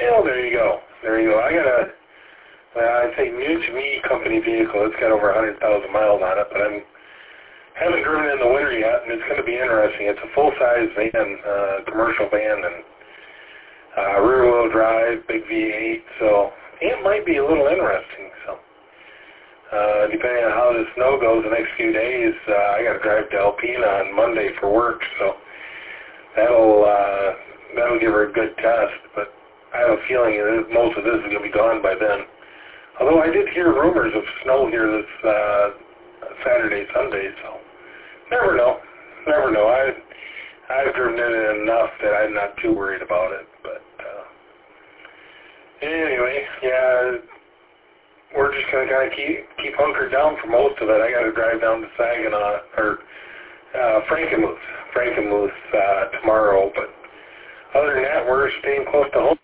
Well, there you go. There you go. I got a, well, I say new to me company vehicle. It's got over 100,000 miles on it, but I haven't driven in the winter yet, and it's going to be interesting. It's a full-size van, commercial van, and rear-wheel drive, big V8, so it might be a little interesting. So, depending on how the snow goes the next few days, I got to drive to Alpena on Monday for work, so that'll give her a good test. But I have a feeling that most of this is going to be gone by then. Although I did hear rumors of snow here this Saturday, Sunday, so never know. Never know. I've driven it enough that I'm not too worried about it. But anyway, yeah, we're just going to kind of keep hunkered down for most of it. I got to drive down to Saginaw, or Frankenmuth tomorrow. But other than that, we're staying close to home.